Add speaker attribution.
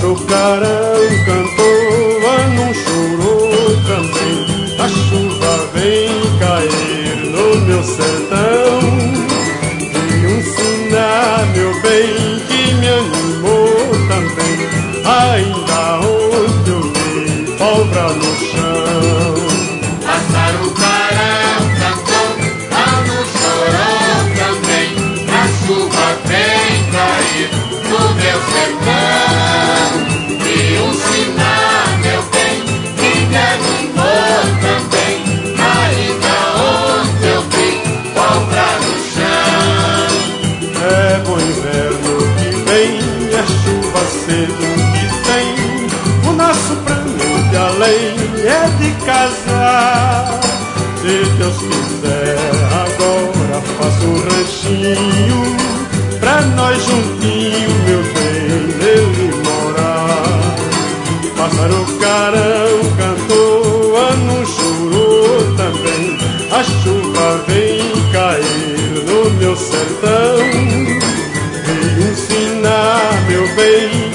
Speaker 1: Pássaro carão cantou, ano chorou também. A chuva vem cair no meu sertão. E um sinal, meu bem, que me animou também. Ainda ontem eu vi pólvora no chão.
Speaker 2: Pássaro carão cantou, ano chorou também. A chuva vem cair no meu sertão. E um sinal, meu bem, que me animou também. Ainda ontem eu vi pólvora no chão.
Speaker 1: É bom inverno que vem, a chuva cedo que tem. O nosso plano de além é de casar. Se Deus quiser, agora faço um ranchinho pra nós juntinho, meu bem, nele morar. Pássaro carão cantou, ano chorou também. A chuva vem cair no meu sertão. E um sinal, meu bem,